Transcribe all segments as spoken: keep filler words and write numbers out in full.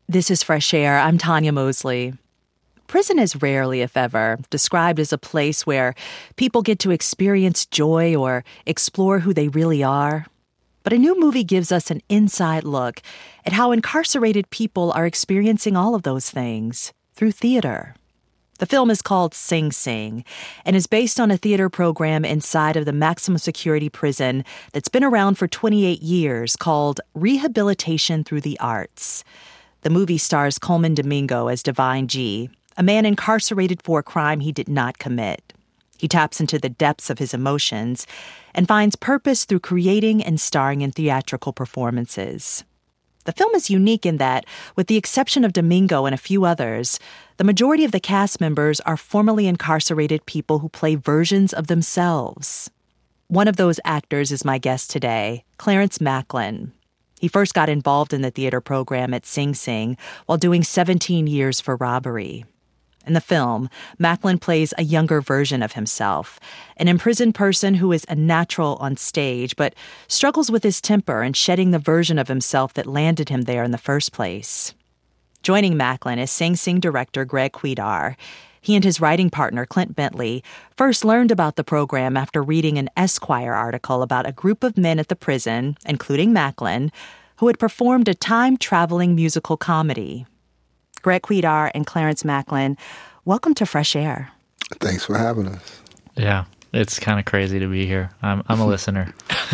This is Fresh Air. I'm Tanya Mosley. Prison is rarely, if ever, described as a place where people get to experience joy or explore who they really are. But a new movie gives us an inside look at how incarcerated people are experiencing all of those things through theater. The film is called Sing Sing and is based on a theater program inside of the maximum security prison that's been around for twenty-eight years called Rehabilitation Through the Arts. The movie stars Colman Domingo as Divine G, a man incarcerated for a crime he did not commit. He taps into the depths of his emotions and finds purpose through creating and starring in theatrical performances. The film is unique in that, with the exception of Domingo and a few others, the majority of the cast members are formerly incarcerated people who play versions of themselves. One of those actors is my guest today, Clarence Macklin. He first got involved in the theater program at Sing Sing while doing seventeen years for robbery. In the film, Macklin plays a younger version of himself, an imprisoned person who is a natural on stage but struggles with his temper and shedding the version of himself that landed him there in the first place. Joining Macklin is Sing Sing director Greg Cuidar. He and his writing partner, Clint Bentley, first learned about the program after reading an Esquire article about a group of men at the prison, including Macklin, who had performed a time-traveling musical comedy. Greg Cuidar and Clarence Macklin, welcome to Fresh Air. Thanks for having us. Yeah, it's kind of crazy to be here. I'm I'm a listener.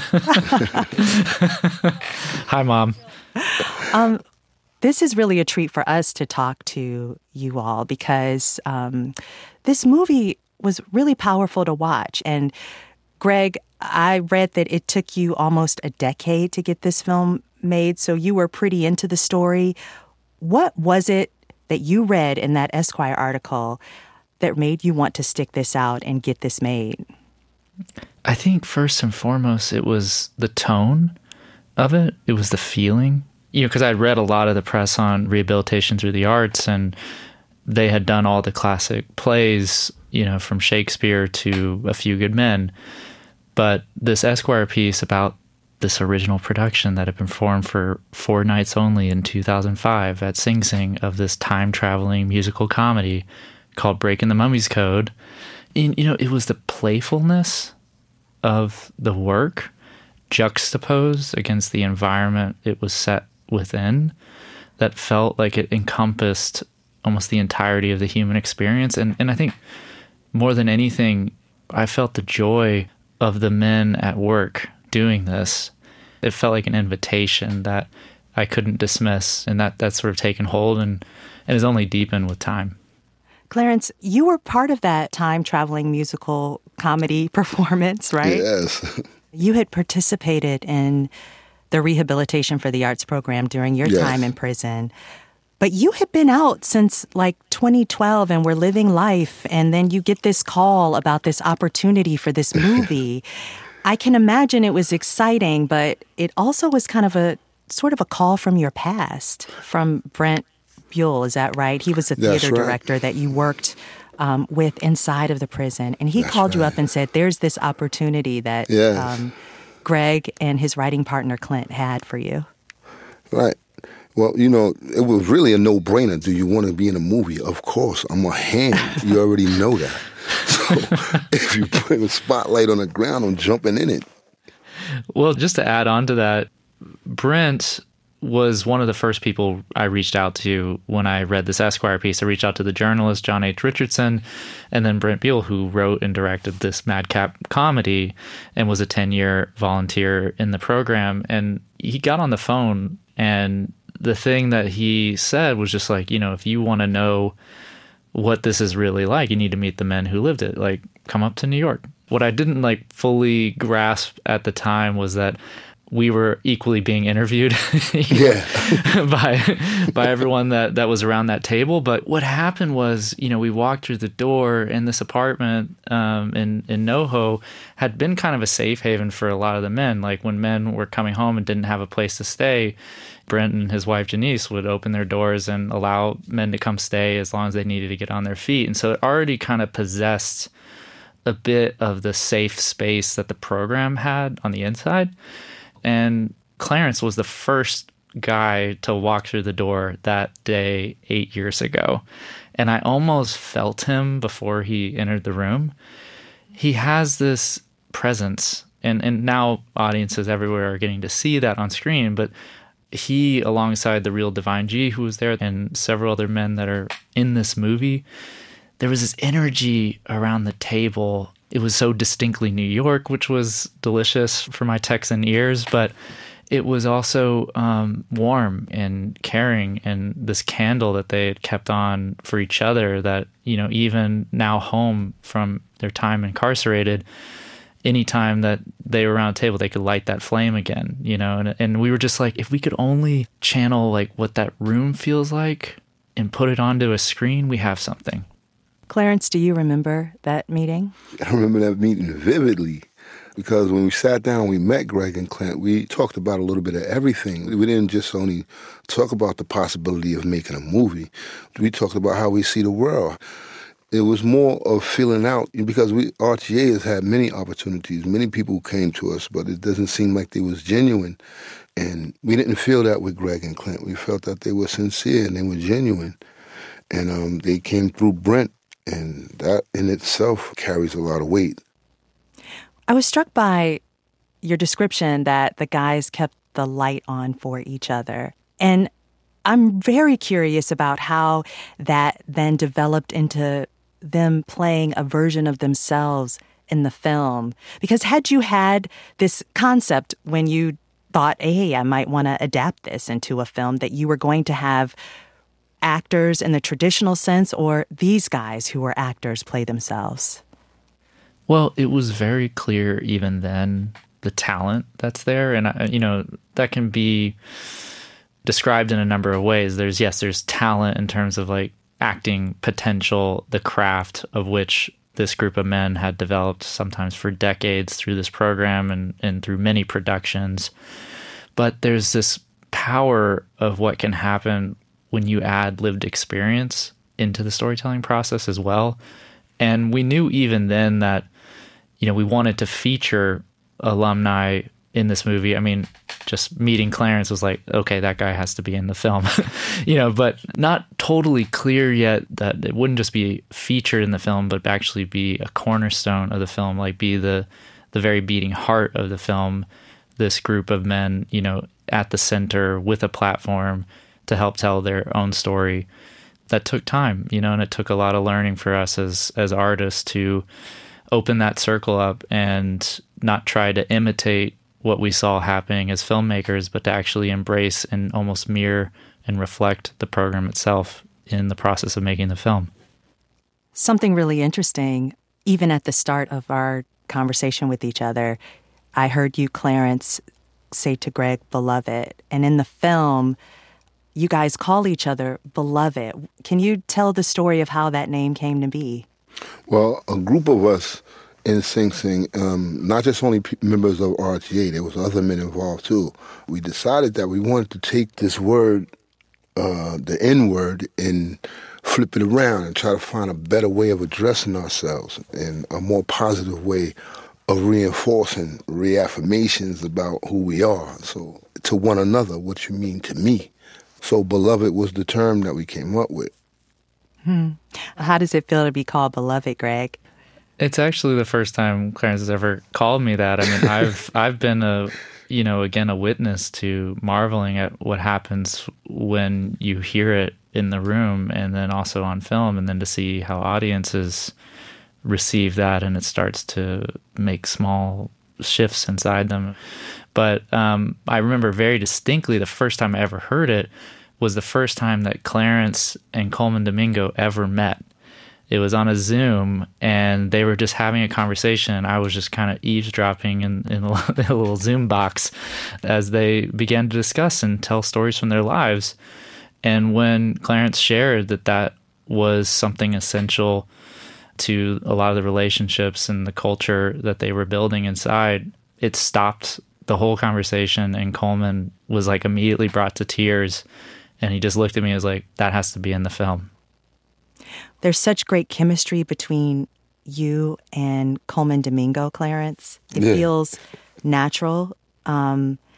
Hi, Mom. Um, this is really a treat for us to talk to you all because um, this movie was really powerful to watch. And Greg, I read that it took you almost a decade to get this film made, so you were pretty into the story. What was it that you read in that Esquire article that made you want to stick this out and get this made? I think first and foremost, it was the tone of it. It was the feeling. You know, because I'd read a lot of the press on Rehabilitation Through the Arts, and they had done all the classic plays, you know, from Shakespeare to A Few Good Men. But this Esquire piece about this original production that had been formed for four nights only in two thousand five at Sing Sing of this time-traveling musical comedy called Breaking the Mummy's Code. And, you know, it was the playfulness of the work juxtaposed against the environment it was set within that felt like it encompassed almost the entirety of the human experience. And, and I think more than anything, I felt the joy of the men at work doing this. It felt like an invitation that I couldn't dismiss, and that that's sort of taken hold and, and has only deepened with time. Clarence, you were part of that time-traveling musical comedy performance, right? Yes. You had participated in the Rehabilitation for the Arts program during your yes. time in prison. But you had been out since like twenty twelve and were living life, and then you get this call about this opportunity for this movie. I can imagine it was exciting, but it also was kind of a sort of a call from your past, from Brent Buell, is that right? He was a That's theater right. director that you worked um, with inside of the prison. And he That's called you right. up and said, there's this opportunity that Yes. um, Greg and his writing partner, Clint, had for you. Right. Well, you know, it was really a no-brainer. Do you want to be in a movie? Of course. I'm a hand. You already know that. So if you put a spotlight on the ground, I'm jumping in it. Well, just to add on to that, Brent was one of the first people I reached out to when I read this Esquire piece. I reached out to the journalist, John H. Richardson, and then Brent Buell, who wrote and directed this madcap comedy and was a ten-year volunteer in the program. And he got on the phone, and the thing that he said was just like, you know, if you want to know what this is really like, you need to meet the men who lived it. Like, come up to New York. What I didn't like fully grasp at the time was that we were equally being interviewed yeah. by by everyone that, that was around that table. But what happened was, you know, we walked through the door, and this apartment um, in, in NoHo had been kind of a safe haven for a lot of the men. Like when men were coming home and didn't have a place to stay, Brent and his wife Janice would open their doors and allow men to come stay as long as they needed to get on their feet. And so it already kind of possessed a bit of the safe space that the program had on the inside. And Clarence was the first guy to walk through the door that day eight years ago. And I almost felt him before he entered the room. He has this presence, and, and now audiences everywhere are getting to see that on screen, but he, alongside the real Divine G who was there and several other men that are in this movie, there was this energy around the table. It was so distinctly New York, which was delicious for my Texan ears, but it was also um, warm and caring, and this candle that they had kept on for each other that, you know, even now home from their time incarcerated, anytime that they were around a table, they could light that flame again, you know, and, and we were just like, if we could only channel like what that room feels like and put it onto a screen, we have something. Clarence, do you remember that meeting? I remember that meeting vividly, because when we sat down, we met Greg and Clint, we talked about a little bit of everything. We didn't just only talk about the possibility of making a movie. We talked about how we see the world. It was more of filling out, because we R T A has had many opportunities. Many people came to us, but it doesn't seem like they was genuine. And we didn't feel that with Greg and Clint. We felt that they were sincere and they were genuine. And um, they came through Brent, and that in itself carries a lot of weight. I was struck by your description that the guys kept the light on for each other. And I'm very curious about how that then developed into them playing a version of themselves in the film. Because had you had this concept when you thought, hey, I might want to adapt this into a film, that you were going to have actors in the traditional sense, or these guys who were actors play themselves? Well, it was very clear even then, the talent that's there. And, I, you know, that can be described in a number of ways. There's, yes, there's talent in terms of like acting potential, the craft of which this group of men had developed sometimes for decades through this program and, and through many productions. But there's this power of what can happen when you add lived experience into the storytelling process as well. And we knew even then that, you know, we wanted to feature alumni in this movie. I mean, just meeting Clarence was like, okay, that guy has to be in the film, you know, but not totally clear yet that it wouldn't just be featured in the film, but actually be a cornerstone of the film, like be the, the very beating heart of the film, this group of men, you know, at the center with a platform to help tell their own story. That took time, you know, and it took a lot of learning for us as as artists to open that circle up and not try to imitate what we saw happening as filmmakers, but to actually embrace and almost mirror and reflect the program itself in the process of making the film. Something really interesting, even at the start of our conversation with each other, I heard you, Clarence, say to Greg, beloved. And in the film, you guys call each other beloved. Can you tell the story of how that name came to be? Well, a group of us in Sing Sing, um, not just only p- members of R T A, there was other men involved too. We decided that we wanted to take this word, uh, the N word, and flip it around and try to find a better way of addressing ourselves and a more positive way of reinforcing reaffirmations about who we are. So to one another, what you mean to me. So beloved was the term that we came up with. Hmm. How does it feel to be called beloved, Greg? It's actually the first time Clarence has ever called me that. I mean, I've I've been a, you know, again, a witness to marveling at what happens when you hear it in the room and then also on film, and then to see how audiences receive that and it starts to make small shifts inside them. But um, I remember very distinctly the first time I ever heard it was the first time that Clarence and Colman Domingo ever met. It was on a Zoom, and they were just having a conversation. I was just kind of eavesdropping in, in a little Zoom box as they began to discuss and tell stories from their lives. And when Clarence shared that that was something essential to a lot of the relationships and the culture that they were building inside, it stopped the whole conversation, and Colman was like immediately brought to tears. And he just looked at me and was like, that has to be in the film. There's such great chemistry between you and Colman Domingo, Clarence. It yeah. feels natural. Um,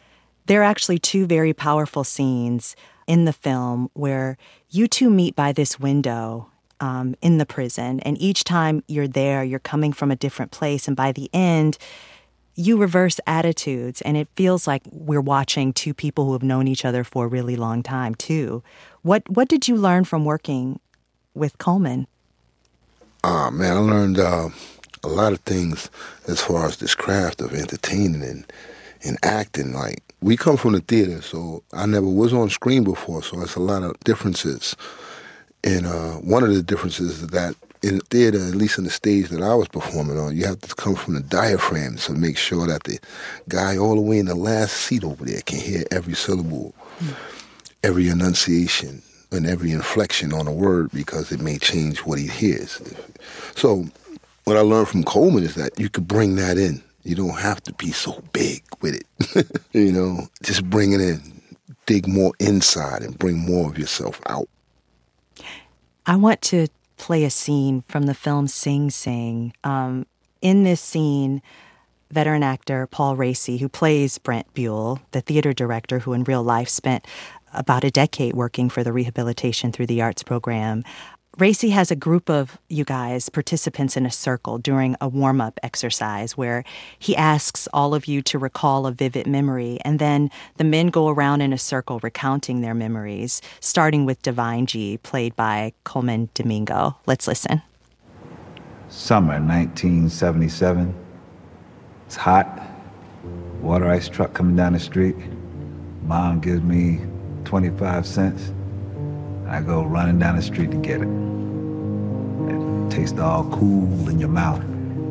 There are actually two very powerful scenes in the film where you two meet by this window um, in the prison. And each time you're there, you're coming from a different place. And by the end, you reverse attitudes. And it feels like we're watching two people who have known each other for a really long time, too. What, what did you learn from working with Coleman? Ah, man, I learned uh, a lot of things as far as this craft of entertaining and, and acting. Like, we come from the theater, so I never was on screen before, so it's a lot of differences. And uh, one of the differences is that in theater, at least in the stage that I was performing on, you have to come from the diaphragm to make sure that the guy all the way in the last seat over there can hear every syllable, mm. every enunciation, and every inflection on a word, because it may change what he hears. So what I learned from Coleman is that you could bring that in. You don't have to be so big with it. You know, just bring it in. Dig more inside and bring more of yourself out. I want to play a scene from the film Sing Sing. Um, in this scene, veteran actor Paul Raci, who plays Brent Buell, the theater director who in real life spent about a decade working for the Rehabilitation Through the Arts program, Raci has a group of you guys, participants in a circle during a warm-up exercise where he asks all of you to recall a vivid memory, and then the men go around in a circle recounting their memories, starting with Divine G, played by Colman Domingo. Let's listen. Summer nineteen seventy-seven. It's hot. Water ice truck coming down the street. Mom gives me twenty-five cents. I go running down the street to get it. It tastes all cool in your mouth.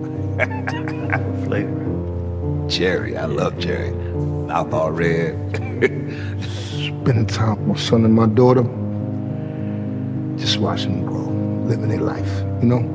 Flavor. Cherry, I love cherry. Mouth all red. Spending time with my son and my daughter. Just watching them grow, living their life, you know?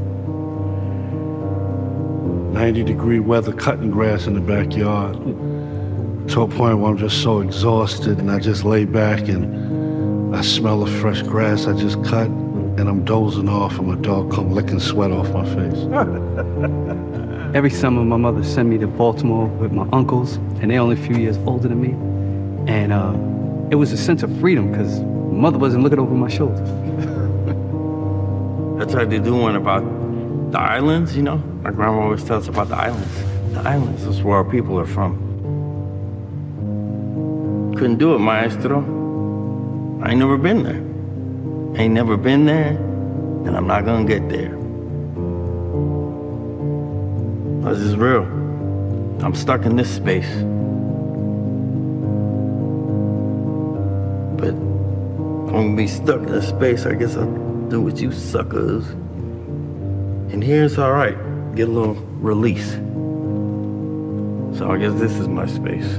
ninety degree weather, cutting grass in the backyard. To a point where I'm just so exhausted and I just lay back and I smell the fresh grass I just cut, and I'm dozing off, and my dog come licking sweat off my face. Every summer, my mother sent me to Baltimore with my uncles, and they're only a few years older than me. And uh, it was a sense of freedom, because my mother wasn't looking over my shoulder. I tried to do one about the islands, you know? My grandma always tells us about the islands. The islands is where our people are from. Couldn't do it, maestro. I ain't never been there. Ain't never been there, and I'm not gonna get there. This is real. I'm stuck in this space. But I'm gonna be stuck in this space. I guess I'll do what you suckers. And here's all right. Get a little release. So I guess this is my space.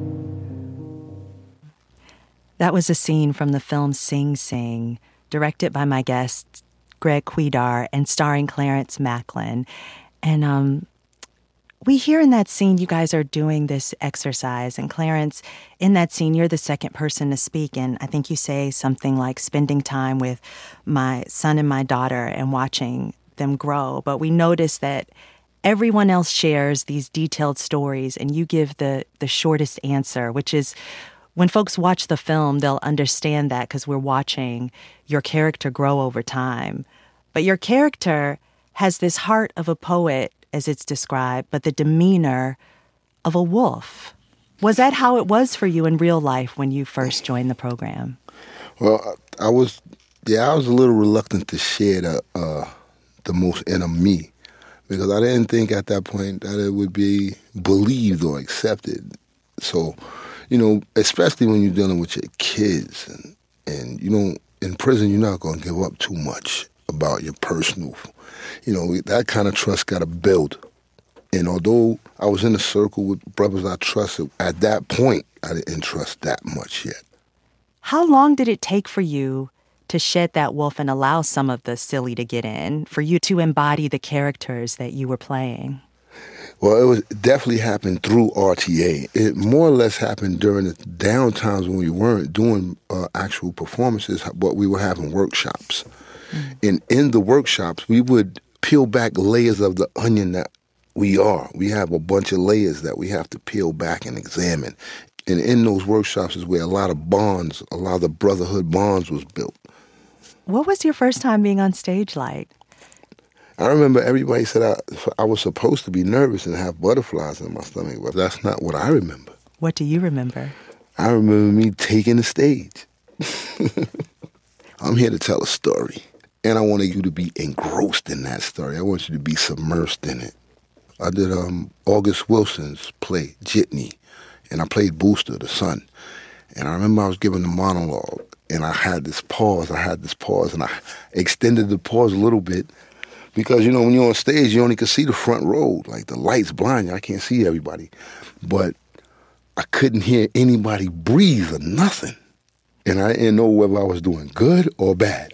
That was a scene from the film Sing Sing, directed by my guest, Greg Cuidar, and starring Clarence Macklin. And um, we hear in that scene you guys are doing this exercise. And Clarence, in that scene, you're the second person to speak. And I think you say something like spending time with my son and my daughter and watching them grow. But we notice that everyone else shares these detailed stories, and you give the, the shortest answer, which is, when folks watch the film, they'll understand that because we're watching your character grow over time. But your character has this heart of a poet, as it's described, but the demeanor of a wolf. Was that how it was for you in real life when you first joined the program? Well, I was, yeah, I was a little reluctant to share the, uh, the most inner me, because I didn't think at that point that it would be believed or accepted. So, you know, especially when you're dealing with your kids, and, and you know, in prison, you're not going to give up too much about your personal, you know, that kind of trust got to build. And although I was in a circle with brothers I trusted, at that point, I didn't trust that much yet. How long did it take for you to shed that wolf and allow some of the silly to get in, for you to embody the characters that you were playing? Well, it was it definitely happened through R T A. It more or less happened during the down times when we weren't doing uh, actual performances, but we were having workshops. Mm. And in the workshops, we would peel back layers of the onion that we are. We have a bunch of layers that we have to peel back and examine. And in those workshops is where a lot of bonds, a lot of the brotherhood bonds was built. What was your first time being on stage like? I remember everybody said I, I was supposed to be nervous and have butterflies in my stomach, but that's not what I remember. What do you remember? I remember me taking the stage. I'm here to tell a story, and I wanted you to be engrossed in that story. I want you to be submersed in it. I did um, August Wilson's play, Jitney, and I played Booster, the son. And I remember I was giving the monologue, and I had this pause, I had this pause, and I extended the pause a little bit because, you know, when you're on stage, you only can see the front row. Like, the lights blind you, I can't see everybody. But I couldn't hear anybody breathe or nothing. And I didn't know whether I was doing good or bad.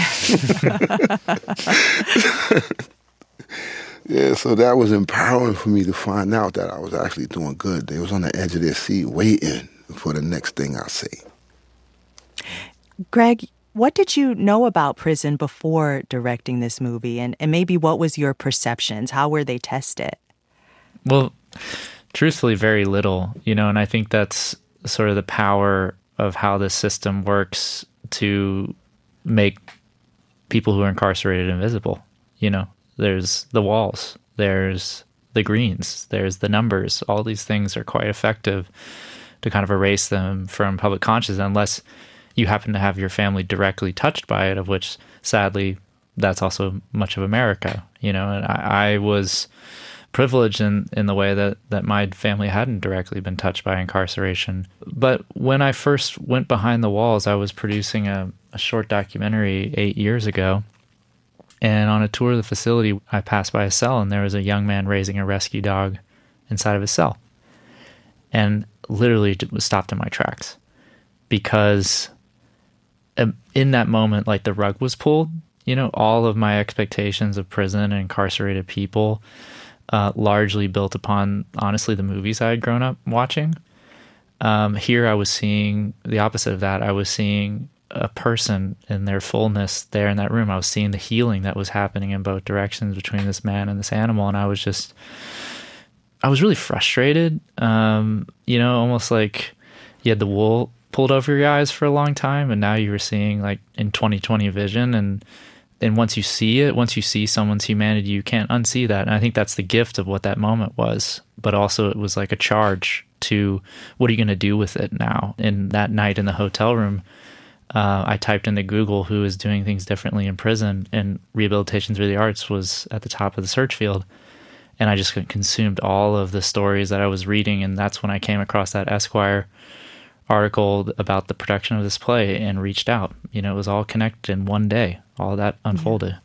Yeah, so that was empowering for me to find out that I was actually doing good. They was on the edge of their seat waiting for the next thing I say. Greg, what did you know about prison before directing this movie? And, and maybe what was your perceptions? How were they tested? Well, truthfully, very little, you know, and I think that's sort of the power of how this system works to make people who are incarcerated invisible. You know, there's the walls, there's the greens, there's the numbers. All these things are quite effective to kind of erase them from public consciousness unless you happen to have your family directly touched by it, of which, sadly, that's also much of America, you know. And I, I was privileged in, in the way that, that my family hadn't directly been touched by incarceration. But when I first went behind the walls, I was producing a, a short documentary eight years ago. And on a tour of the facility, I passed by a cell, and there was a young man raising a rescue dog inside of his cell. And literally was stopped in my tracks because in that moment, like, the rug was pulled. You know, all of my expectations of prison and incarcerated people uh, largely built upon, honestly, the movies I had grown up watching. Um, here I was seeing the opposite of that. I was seeing a person in their fullness there in that room. I was seeing the healing that was happening in both directions between this man and this animal. And I was just, I was really frustrated. Um, you know, almost like you had the wool pulled over your eyes for a long time, and now you were seeing, like, in twenty twenty vision. And and once you see it, once you see someone's humanity, you can't unsee that. And I think that's the gift of what that moment was. But also it was like a charge to, what are you going to do with it now? And that night in the hotel room, uh, I typed into Google who is doing things differently in prison, and Rehabilitation Through the Arts was at the top of the search field. And I just consumed all of the stories that I was reading, and that's when I came across that Esquire article about the production of this play and reached out. You know, it was all connected in one day. All of that unfolded.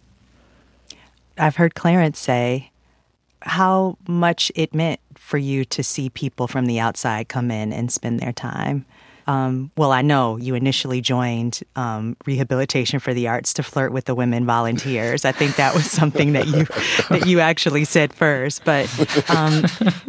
I've heard Clarence say how much it meant for you to see people from the outside come in and spend their time. Um, well, I know you initially joined um, Rehabilitation for the Arts to flirt with the women volunteers. I think that was something that you that you actually said first. But um,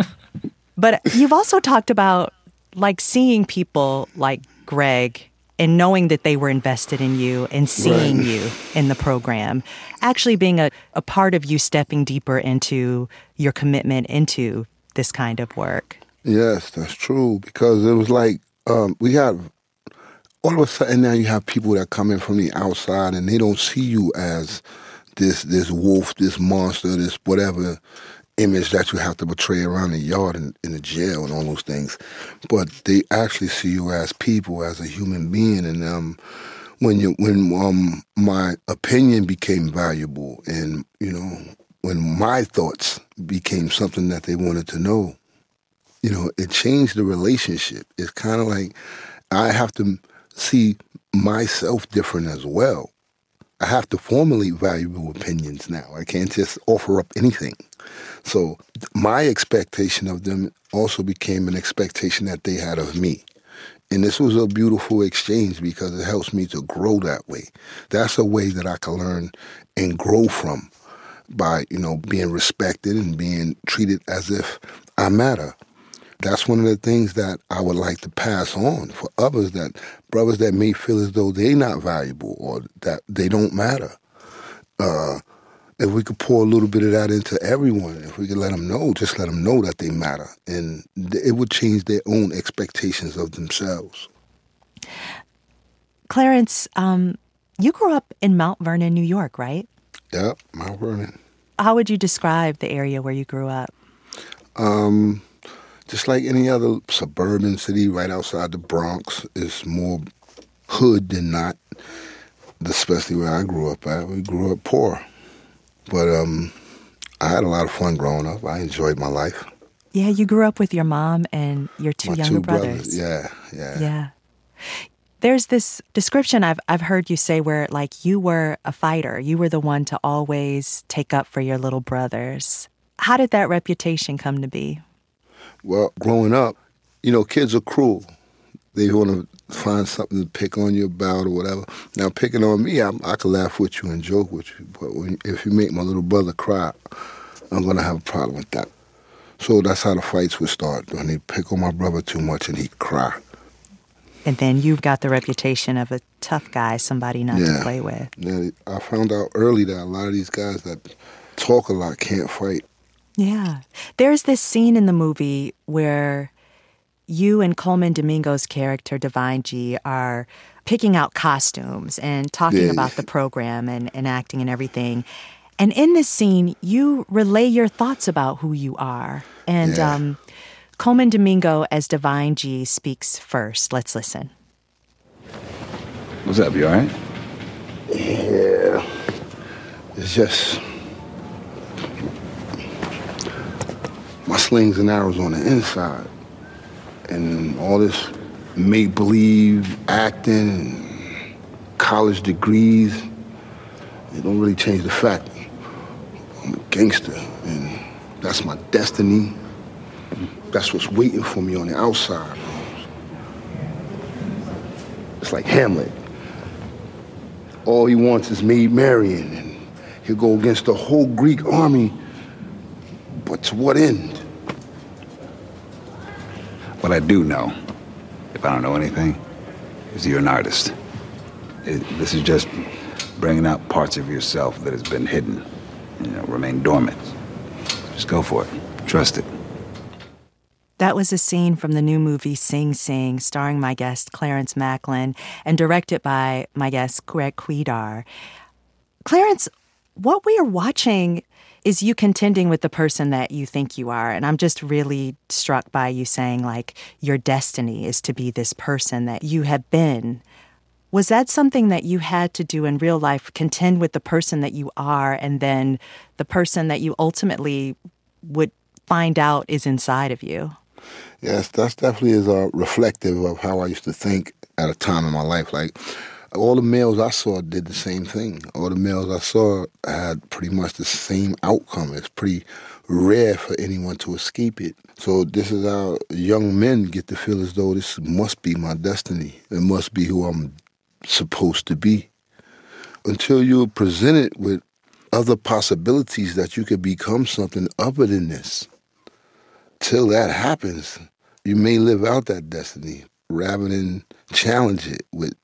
but you've also talked about, like, seeing people like Greg and knowing that they were invested in you and seeing right. you in the program, actually being a, a part of you stepping deeper into your commitment into this kind of work. Yes, that's true, because it was like um, we have, all of a sudden now you have people that come in from the outside and they don't see you as this this wolf, this monster, this whatever image that you have to portray around the yard and in the jail and all those things. But they actually see you as people, as a human being. And um, when you when um, my opinion became valuable, and, you know, when my thoughts became something that they wanted to know, you know, it changed the relationship. It's kind of like I have to see myself different as well. I have to formulate valuable opinions now. I can't just offer up anything. So my expectation of them also became an expectation that they had of me. And this was a beautiful exchange because it helps me to grow that way. That's a way that I can learn and grow from, by, you know, being respected and being treated as if I matter. That's one of the things that I would like to pass on for others, that brothers that may feel as though they're not valuable or that they don't matter. Uh, if we could pour a little bit of that into everyone, if we could let them know, just let them know that they matter, and it would change their own expectations of themselves. Clarence, um, you grew up in Mount Vernon, New York, right? Yeah, Mount Vernon. How would you describe the area where you grew up? Um, just like any other suburban city right outside the Bronx, it's more hood than not, especially where I grew up at. We grew up poor. But um, I had a lot of fun growing up. I enjoyed my life. Yeah, you grew up with your mom and your two my younger two brothers. brothers. Yeah, yeah. Yeah. There's this description I've I've heard you say where, like, you were a fighter. You were the one to always take up for your little brothers. How did that reputation come to be? Well, growing up, you know, kids are cruel. They want to find something to pick on you about or whatever. Now, picking on me, I, I can laugh with you and joke with you. But when, if you make my little brother cry, I'm going to have a problem with that. So that's how the fights would start, when they pick on my brother too much and he'd cry. And then you've got the reputation of a tough guy, somebody not yeah. to play with. Yeah, I found out early that a lot of these guys that talk a lot can't fight. Yeah. There's this scene in the movie where you and Colman Domingo's character, Divine G, are picking out costumes and talking yeah. about the program and, and acting and everything. And in this scene, you relay your thoughts about who you are. And yeah. um, Colman Domingo as Divine G speaks first. Let's listen. What's up, you all right? Yeah. It's just... my slings and arrows on the inside. And all this make-believe acting and college degrees, it don't really change the fact I'm a gangster, and that's my destiny. That's what's waiting for me on the outside. It's like Hamlet. All he wants is Maid Marian, and he'll go against the whole Greek army, but to what end? What I do know, if I don't know anything, is you're an artist. It, this is just bringing out parts of yourself that has been hidden, you know, remain dormant. Just go for it. Trust it. That was a scene from the new movie Sing Sing, starring my guest Clarence Macklin and directed by my guest Greg Quidar. Clarence, what we are watching is you contending with the person that you think you are. And I'm just really struck by you saying, like, your destiny is to be this person that you have been. Was that something that you had to do in real life, contend with the person that you are and then the person that you ultimately would find out is inside of you? Yes, that's definitely is uh, reflective of how I used to think at a time in my life. Like, all the males I saw did the same thing. All the males I saw had pretty much the same outcome. It's pretty rare for anyone to escape it. So this is how young men get to feel as though this must be my destiny. It must be who I'm supposed to be. Until you're presented with other possibilities that you could become something other than this. Till that happens, you may live out that destiny rather than challenge it with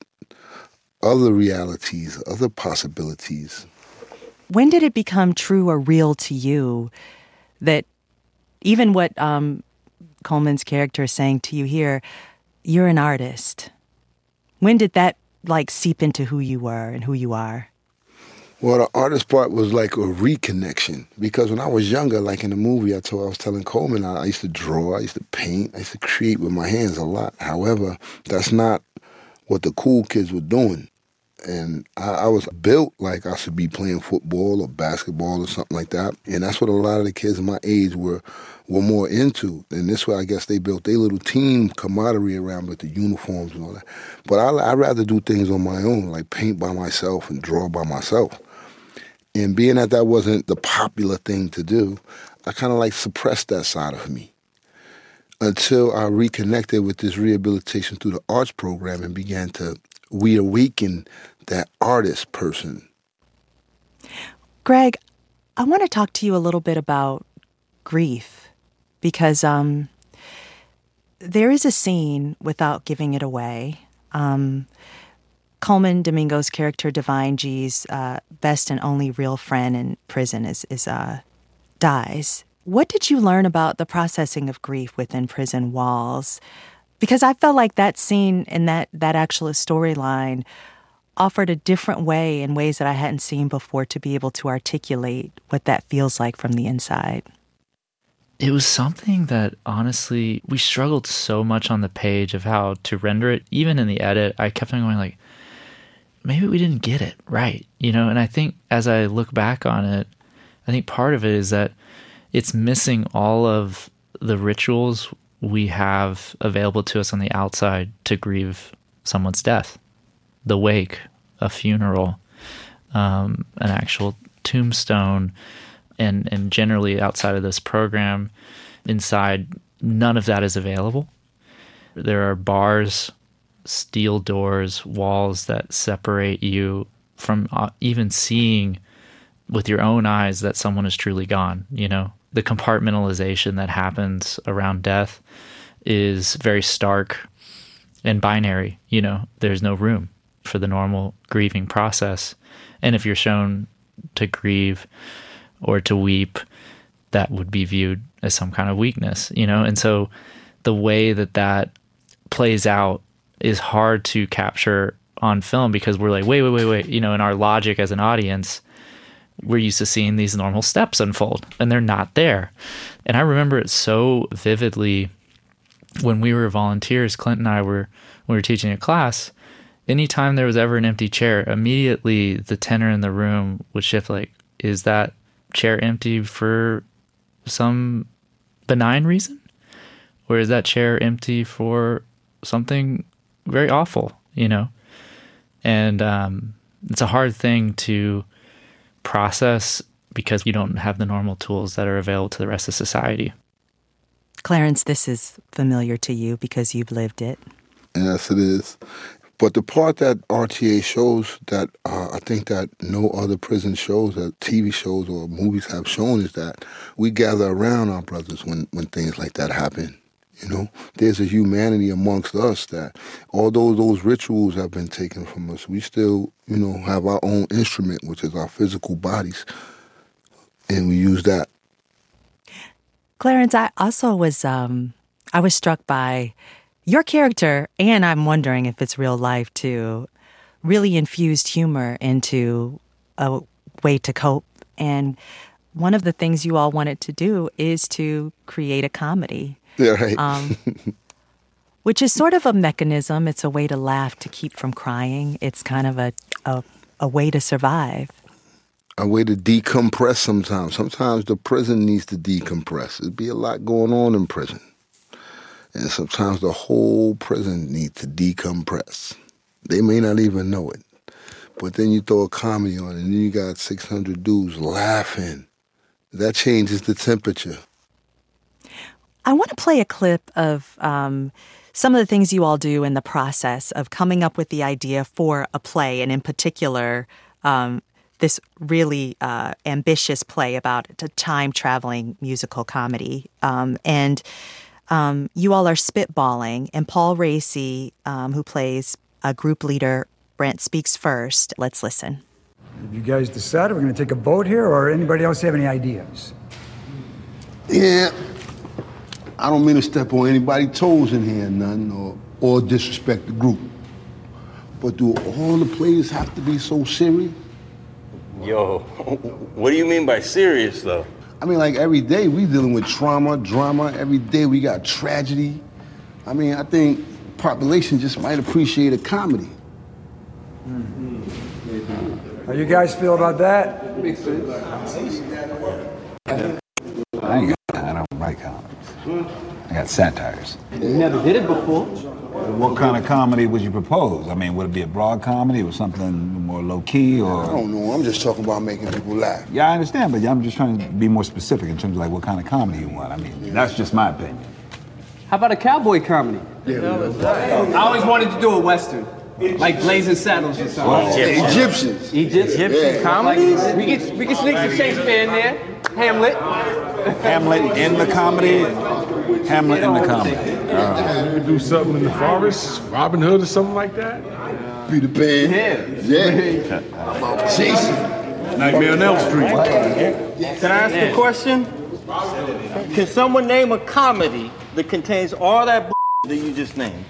other realities, other possibilities. When did it become true or real to you that even what um, Colman's character is saying to you here, you're an artist? When did that, like, seep into who you were and who you are? Well, the artist part was like a reconnection, because when I was younger, like in the movie I told, I was telling Colman, I, I used to draw, I used to paint, I used to create with my hands a lot. However, that's not what the cool kids were doing. And I, I was built like I should be playing football or basketball or something like that. And that's what a lot of the kids my age were were more into. And this way, I guess they built their little team camaraderie around with the uniforms and all that. But I, I'd rather do things on my own, like paint by myself and draw by myself. And being that that wasn't the popular thing to do, I kind of like suppressed that side of me until I reconnected with this rehabilitation through the arts program and began to reawaken that artist person. Greg, I want to talk to you a little bit about grief, because um, there is a scene, without giving it away, um, Coleman Domingo's character, Divine G's uh, best and only real friend in prison, is, is uh, dies. What did you learn about the processing of grief within prison walls? Because I felt like that scene and that, that actual storyline offered a different way, in ways that I hadn't seen before, to be able to articulate what that feels like from the inside. It was something that, honestly, we struggled so much on the page of how to render it. Even in the edit, I kept on going like, maybe we didn't get it right, you know? And I think as I look back on it, I think part of it is that it's missing all of the rituals we have available to us on the outside to grieve someone's death. The wake, a funeral, um, an actual tombstone, and, and generally outside of this program, inside, none of that is available. There are bars, steel doors, walls that separate you from uh, even seeing with your own eyes that someone is truly gone, you know? The compartmentalization that happens around death is very stark and binary, you know? There's no room for the normal grieving process. And if you're shown to grieve or to weep, that would be viewed as some kind of weakness, you know? And so the way that that plays out is hard to capture on film, because we're like, wait, wait, wait, wait, you know, in our logic as an audience, we're used to seeing these normal steps unfold, and they're not there. And I remember it so vividly when we were volunteers. Clint and I were, when we were teaching a class, anytime there was ever an empty chair, immediately the tenor in the room would shift, like, is that chair empty for some benign reason? Or is that chair empty for something very awful, you know? And um, it's a hard thing to process because you don't have the normal tools that are available to the rest of society. Clarence, this is familiar to you because you've lived it. Yes, it is. But the part that R T A shows that uh, I think that no other prison shows, that T V shows or movies have shown, is that we gather around our brothers when, when things like that happen. You know, there's a humanity amongst us that, although those rituals have been taken from us, we still, you know, have our own instrument, which is our physical bodies, and we use that. Clarence, I also was, um, I was struck by your character, and I'm wondering if it's real life too, really infused humor into a way to cope. And one of the things you all wanted to do is to create a comedy. Yeah, right. um, which is sort of a mechanism. It's a way to laugh, to keep from crying. It's kind of a, a, a way to survive. A way to decompress sometimes. Sometimes the prison needs to decompress. There'd be a lot going on in prison. And sometimes the whole prison needs to decompress. They may not even know it. But then you throw a comedy on it, and then you got six hundred dudes laughing. That changes the temperature. I want to play a clip of um, some of the things you all do in the process of coming up with the idea for a play, and in particular, um, this really uh, ambitious play about a time-traveling musical comedy. Um, and um, you all are spitballing, and Paul Racy, um, who plays a group leader, Brent, speaks first. Let's listen. Have you guys decided we're going to take a vote here, or anybody else have any ideas? Yeah. I don't mean to step on anybody's toes in here, none, or, or disrespect the group. But do all the players have to be so serious? Yo, what do you mean by serious, though? I mean, like, every day we dealing with trauma, drama. Every day we got tragedy. I mean, I think population just might appreciate a comedy. Mm-hmm. How you guys feel about that? Makes sense. I ain't got, I don't write comedies. I got satires. You never did it before. What kind of comedy would you propose? I mean, would it be a broad comedy or something more low-key, or? I don't know. I'm just talking about making people laugh. Yeah, I understand, but I'm just trying to be more specific in terms of like what kind of comedy you want. I mean, yeah. That's just my opinion. How about a cowboy comedy? Yeah, I always wanted to do a Western. Like Blazing Saddles or something. Well, Egyptians. Egyptians. Egyptian yeah. comedies? Like, we can we can sneak some Shakespeare in there. Hamlet. Hamlet in the comedy. Hamlet in the comedy. Uh, Maybe do something in the forest, Robin Hood or something like that. Peter Pan. Yeah. Yeah. How about Jason? Nightmare on Elm Street. Can I ask a question? Can someone name a comedy that contains all that b- that you just named?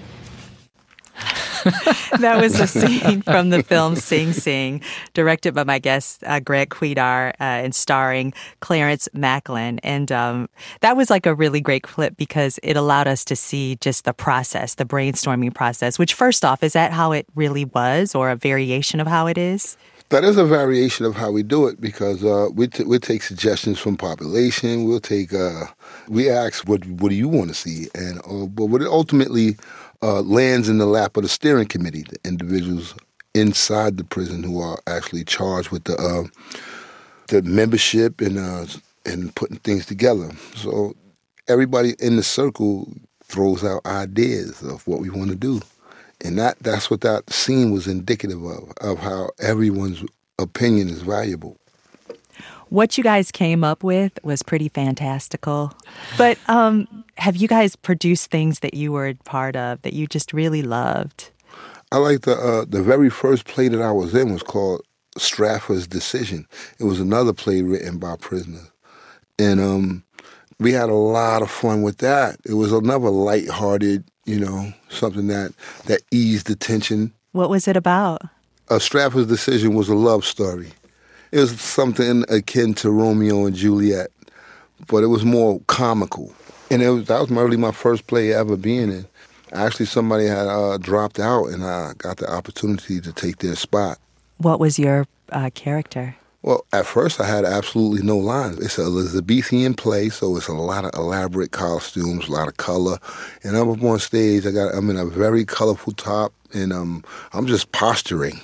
That was a scene from the film Sing Sing, directed by my guest, uh, Greg Cuidar, uh, and starring Clarence Macklin. And um, that was like a really great clip because it allowed us to see just the process, the brainstorming process, which first off, is that how it really was or a variation of how it is? That is a variation of how we do it because uh, we t- we take suggestions from population. We'll take uh, we ask what what do you want to see, and uh, but what it ultimately uh, lands in the lap of the steering committee, the individuals inside the prison who are actually charged with the uh, the membership and uh, and putting things together. So everybody in the circle throws out ideas of what we want to do. And that, that's what that scene was indicative of, of how everyone's opinion is valuable. What you guys came up with was pretty fantastical. But um, have you guys produced things that you were part of that you just really loved? I like the uh, the very first play that I was in was called Stratford's Decision. It was another play written by prisoners. And um, we had a lot of fun with that. It was another lighthearted, you know, something that, that eased the tension. What was it about? Uh, Stratford's Decision was a love story. It was something akin to Romeo and Juliet, but it was more comical. And it was that was really my first play ever being in. Actually, somebody had uh, dropped out, and I got the opportunity to take their spot. What was your uh, character? Well, at first I had absolutely no lines. It's an Elizabethan play, so it's a lot of elaborate costumes, a lot of color. And I'm up on stage. I got I'm in a very colorful top, and um, I'm just posturing.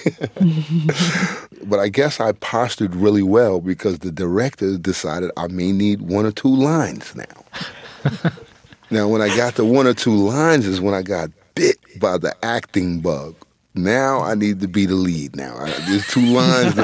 But I guess I postured really well because the director decided I may need one or two lines now. Now, when I got the one or two lines is when I got bit by the acting bug. Now I need to be the lead now. I, there's two lines.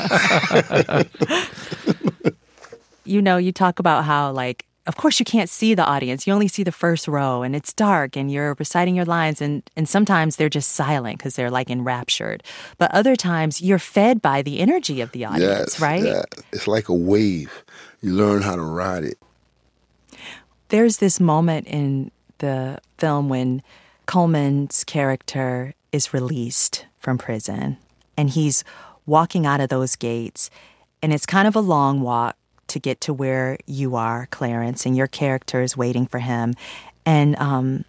And you know, you talk about how, like, of course you can't see the audience. You only see the first row, and it's dark, and you're reciting your lines, and, and sometimes they're just silent because they're, like, enraptured. But other times you're fed by the energy of the audience, yes, right? Yeah. It's like a wave. You learn how to ride it. There's this moment in the film when Coleman's character is released from prison, and he's walking out of those gates, and it's kind of a long walk to get to where you are, Clarence, and your character is waiting for him. And um,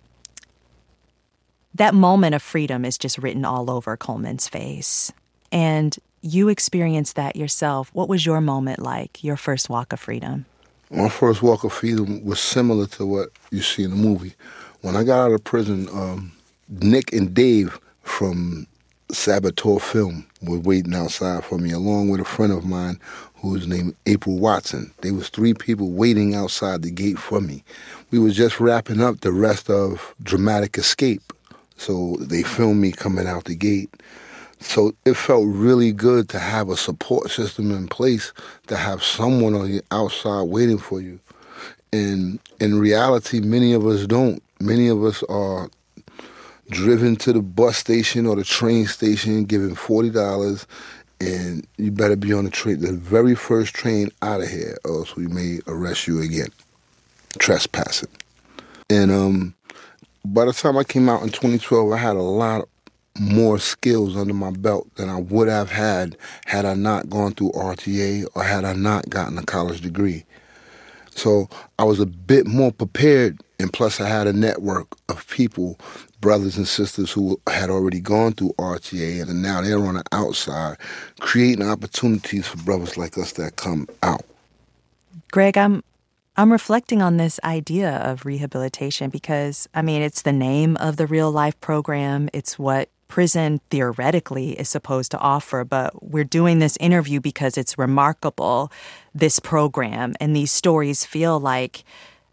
that moment of freedom is just written all over Coleman's face. And you experienced that yourself. What was your moment like, your first walk of freedom? My first walk of freedom was similar to what you see in the movie. When I got out of prison, um, Nick and Dave from Saboteur Film were waiting outside for me, along with a friend of mine who was named April Watson. There was three people waiting outside the gate for me. We were just wrapping up the rest of Dramatic Escape, so they filmed me coming out the gate. So it felt really good to have a support system in place, to have someone on the outside waiting for you. And in reality, many of us don't. Many of us are driven to the bus station or the train station, given forty dollars, and you better be on the train, the very first train out of here, or else we may arrest you again, trespassing. And um, by the time I came out in twenty twelve, I had a lot more skills under my belt than I would have had had I not gone through R T A or had I not gotten a college degree. So I was a bit more prepared, and plus I had a network of people, brothers and sisters who had already gone through R T A, and now they're on the outside, creating opportunities for brothers like us that come out. Greg, I'm I'm reflecting on this idea of rehabilitation because, I mean, it's the name of the Real Life program. It's what prison theoretically is supposed to offer, but we're doing this interview because it's remarkable, this program, and these stories feel like,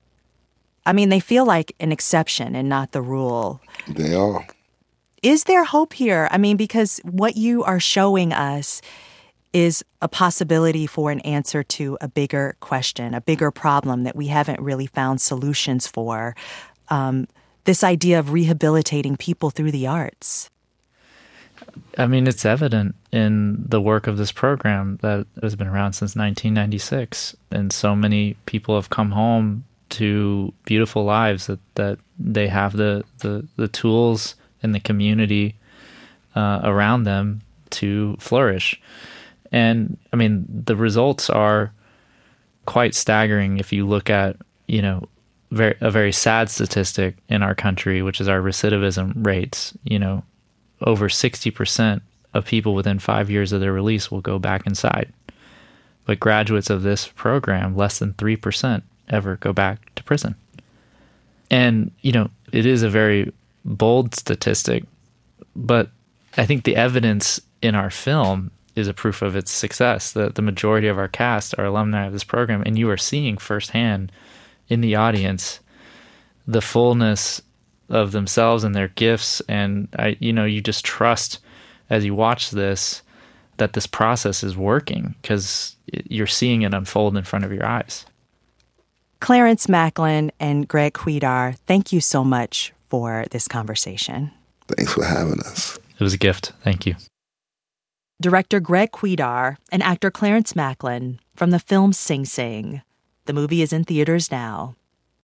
I mean, they feel like an exception and not the rule. They are. Is there hope here? I mean, because what you are showing us is a possibility for an answer to a bigger question, a bigger problem that we haven't really found solutions for. Um, this idea of rehabilitating people through the arts. I mean, it's evident in the work of this program that has been around since nineteen ninety-six. And so many people have come home to beautiful lives that, that they have the, the, the tools and the community uh, around them to flourish. And I mean, the results are quite staggering if you look at, you know, very, a very sad statistic in our country, which is our recidivism rates. You know, over sixty percent of people within five years of their release will go back inside. But graduates of this program, less than three percent ever go back to prison. And, you know, it is a very bold statistic, but I think the evidence in our film is a proof of its success. The, the majority of our cast are alumni of this program, and you are seeing firsthand in the audience the fullness of themselves and their gifts. And, I, you know, you just trust as you watch this that this process is working because you're seeing it unfold in front of your eyes. Clarence Macklin and Greg Huidar, thank you so much for this conversation. Thanks for having us. It was a gift. Thank you. Director Greg Huidar and actor Clarence Macklin from the film Sing Sing. The movie is in theaters now.